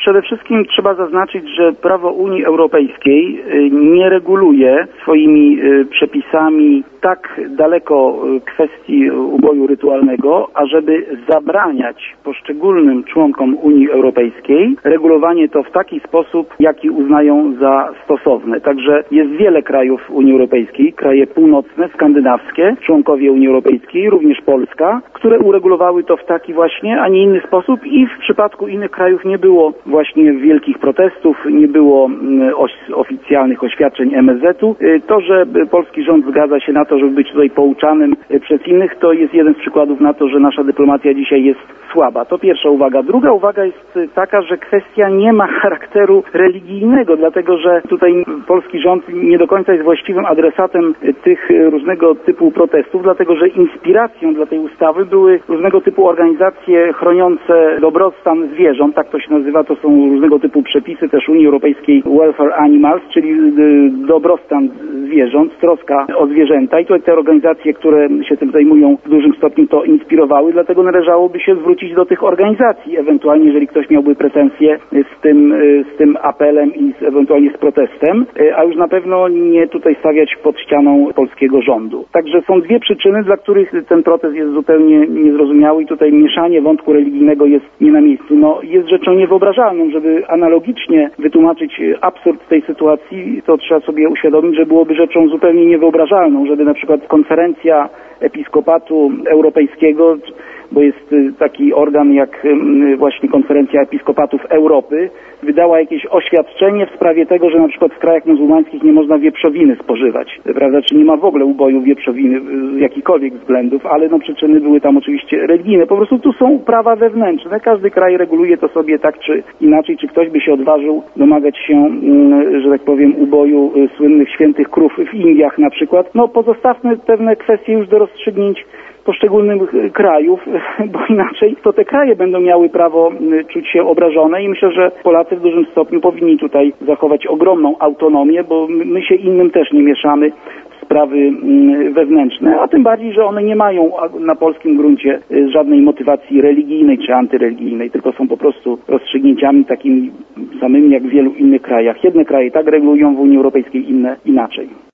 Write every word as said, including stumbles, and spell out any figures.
Przede wszystkim trzeba zaznaczyć, że prawo Unii Europejskiej nie reguluje swoimi przepisami tak daleko kwestii uboju rytualnego, ażeby zabraniać poszczególnym członkom Unii Europejskiej regulowanie to w taki sposób, jaki uznają za stosowne. Także jest wiele krajów Unii Europejskiej, kraje północne, skandynawskie, członkowie Unii Europejskiej, również Polska, które uregulowały to w taki właśnie, a nie inny sposób i w przypadku innych krajów nie było właśnie wielkich protestów, nie było oficjalnych oświadczeń M S Z-u. To, że polski rząd zgadza się na to, żeby być tutaj pouczanym przez innych, to jest jeden z przykładów na to, że nasza dyplomacja dzisiaj jest słaba. To pierwsza uwaga. Druga uwaga jest taka, że kwestia nie ma charakteru religijnego, dlatego że tutaj polski rząd nie do końca jest właściwym adresatem tych różnego typu protestów, dlatego że inspiracją dla tej ustawy były różnego typu organizacje chroniące dobrostan zwierząt, tak to się nazywa, to są różnego typu przepisy też Unii Europejskiej Welfare Animals, czyli dobrostan zwierząt, troska o zwierzęta i tutaj te organizacje, które się tym zajmują w dużym stopniu to inspirowały, dlatego należałoby się zwrócić do tych organizacji, ewentualnie jeżeli ktoś miałby pretensje z tym, z tym apelem i z, ewentualnie z protestem, a już na pewno nie tutaj stawiać pod ścianą polskiego rządu. Także są dwie przyczyny, dla których ten protest jest zupełnie niezrozumiały i tutaj mieszanie wątku religijnego jest nie na miejscu. No, jest rzeczą niewyobrażalną, żeby analogicznie wytłumaczyć absurd tej sytuacji, to trzeba sobie uświadomić, że byłoby rzeczą zupełnie niewyobrażalną, żeby na przykład konferencja Episkopatu Europejskiego, bo jest taki organ jak właśnie Konferencja Episkopatów Europy, wydała jakieś oświadczenie w sprawie tego, że na przykład w krajach muzułmańskich nie można wieprzowiny spożywać, prawda, czy nie ma w ogóle uboju wieprzowiny z jakichkolwiek względów, ale no przyczyny były tam oczywiście religijne. Po prostu tu są prawa wewnętrzne, każdy kraj reguluje to sobie tak czy inaczej, czy ktoś by się odważył domagać się, że tak powiem, uboju słynnych świętych krów w Indiach na przykład. No pozostawmy pewne kwestie już do rozstrzygnięć poszczególnych krajów, bo inaczej to te kraje będą miały prawo czuć się obrażone i myślę, że Polacy w dużym stopniu powinni tutaj zachować ogromną autonomię, bo my się innym też nie mieszamy w sprawy wewnętrzne, a tym bardziej, że one nie mają na polskim gruncie żadnej motywacji religijnej czy antyreligijnej, tylko są po prostu rozstrzygnięciami takimi samymi jak w wielu innych krajach. Jedne kraje tak regulują w Unii Europejskiej, inne inaczej.